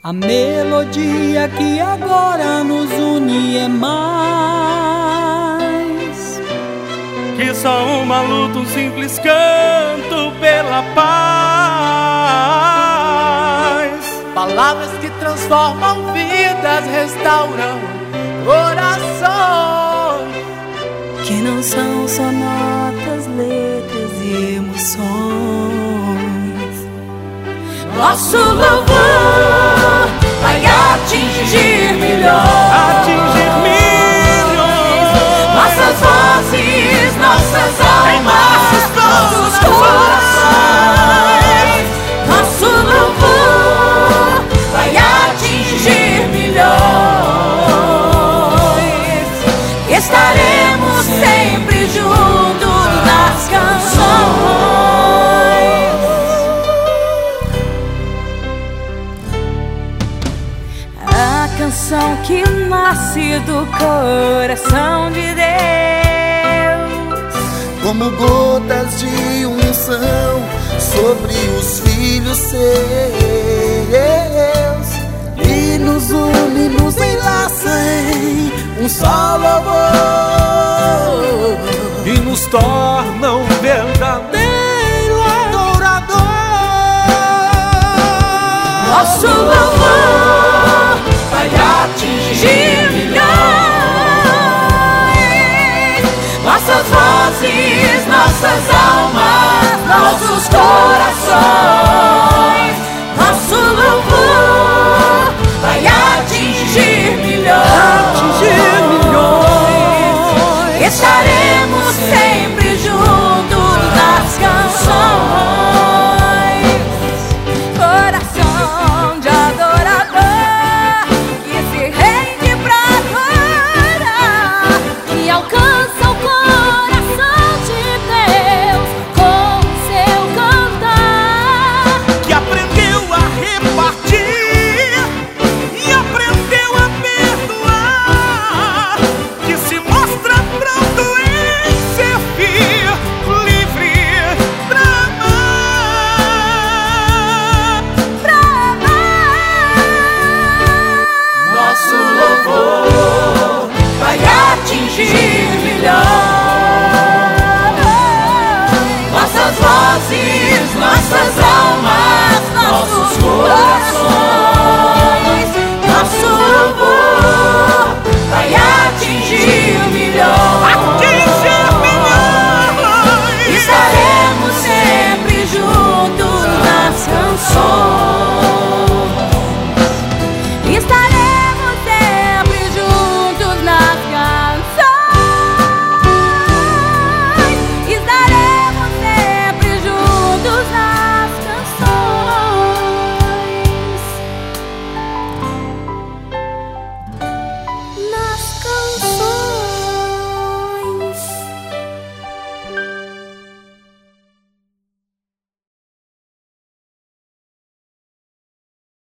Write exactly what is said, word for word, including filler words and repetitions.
A melodia que agora nos une é mais que só uma luta, um simples canto pela paz. Palavras que transformam vidas, restauram corações, que não são só notas, letras e emoções. Nosso louvor vai atingir milhões, Atingir milhões. nossas vozes, nossas almas, nossos corações. Nosso louvor vai atingir milhões. Estaremos sempre juntos nas canções. A canção que nasce do coração de Deus, como gotas de unção sobre os filhos seus, e nos une, nos enlaça em um só louvor, E nos torna um verdadeiro adorador. Nosso louvor vai atingir milhões, nossas vozes, nossas almas, nossos corações.